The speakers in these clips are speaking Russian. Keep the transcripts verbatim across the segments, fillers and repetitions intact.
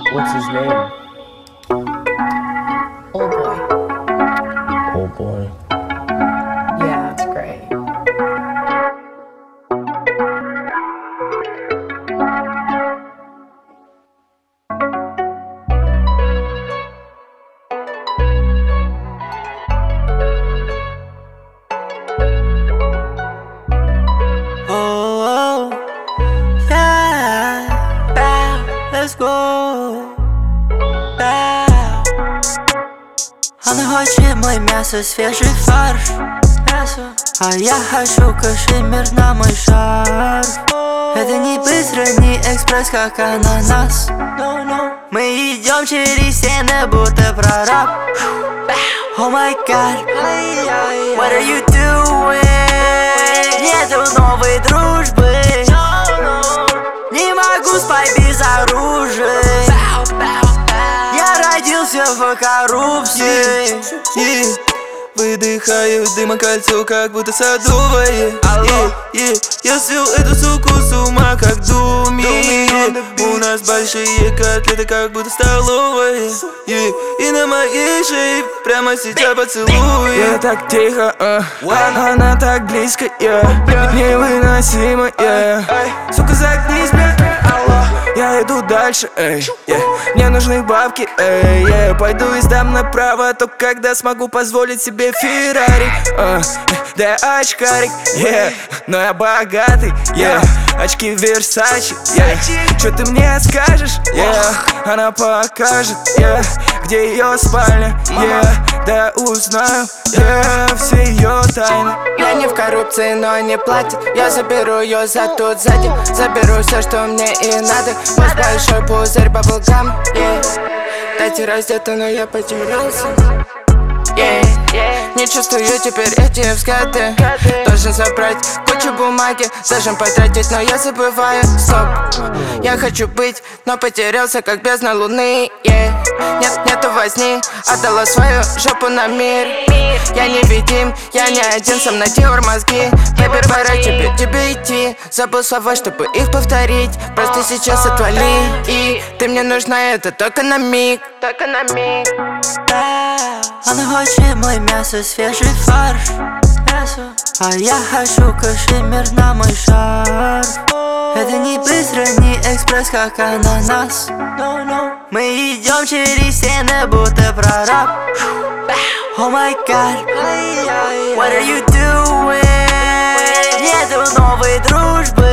What's his name? Old boy. Old boy. Yeah, it's great. Oh, yeah, bow, let's go, bow. Она хочет мой мясо, свежий фарш, мясо. А я хочу кашемир на мой шарф. Это не быстро, не экспресс, как ананас. Мы идем через стены, будто прораб. Oh my God, what are you doing? Нету новой дружбы. Не могу спать без оружия. Я родился в коррупции. Выдыхаю дыма кольцо, как будто садовое. yeah, yeah. Я свел эту суку с ума, как Думи. У нас большие котлеты, как будто столовая. yeah. И на моей шее прямо сейчас поцелуй. Я так тихо, uh. она так близко, yeah. невыносимо, yeah. Сука, загнись, блядь. Я иду дальше, эй, yeah. Мне нужны бабки, эй, yeah. Пойду и сдам направо, только когда смогу позволить себе Феррари, uh. Да я очкарик, yeah. Но я богатый, yeah. Очки Версачи, yeah. Чё ты мне скажешь, yeah. Она покажет, yeah. Где ее спальня, yeah. Да я узнаю, yeah. Все ее тайны. Я не в коррупции, но не платят. Я заберу ее за тут сзади. Заберу все, что мне и надо. Пусть большой пузырь баблгам, yeah. Дайте раздеты, но я потерялся, yeah. Не чувствую теперь эти взгляды. Должен собрать кучу бумаги, зажим потратить, но я забываю. Стоп, я хочу быть, но потерялся, как бездна луны, yeah. Нет, нету возни, отдала свою жопу на мир. Я не видим, я не один, сам натер мозги. Бэби, пора тебе, тебе идти. Забыл слова, чтобы их повторить. Просто сейчас отвали, и ты мне нужна, это только на миг. Только на миг. Она хочет мой мясо, свежий фарш, мясо. А я хочу кашемир на мой шарф. Это не быстро, не экспресс, как ананас. Мы идем через стены, будто прораб. Oh my God, what are you doing? Нету новой дружбы.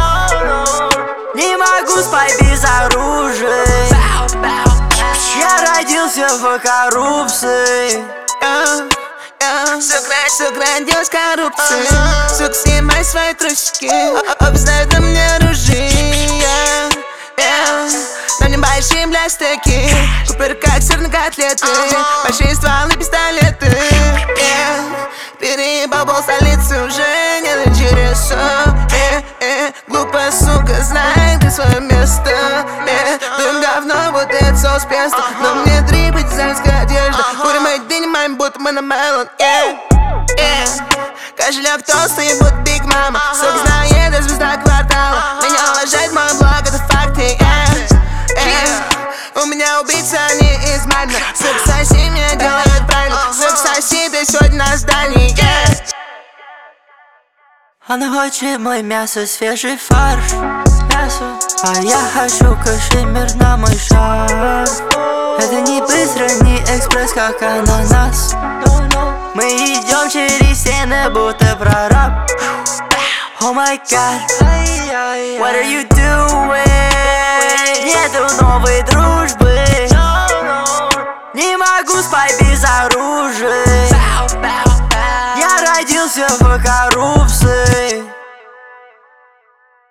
Не могу спать без оружия. Я родился в коррупции. Сук родилась коррупции. Сук, снимай свои трусики. Обзнают на мне оружие. Но небольшие блястыки. Купер как сырные котлеты. Большие стволы, пистолеты. Переебал пол столицы, уже нет интереса. Глупая сука, знай ты свое место. Дым говно, вот это соус песто. Но мне дрипать дизайнерская одежда. Курим эти дни, маем, будто мы на мелон. Кошелек толстый, будто Биг Мама. Сука знает, это звезда квартала. Меня уважает мой блог, это факты. У меня убийца не из Мадна. Сука, соси меня делает правильно. Сука, соси, ты сегодня на здании. Она хочет мой мясо, свежий фарш, мясо. А я хочу кашемир на мой шарф. Это не быстро, не экспресс, как ананас. Мы идем через стены, будто прораб. Oh my God, what are you doing? Нету новой дружбы. Не могу спать без оружия. Я родился в коррупции.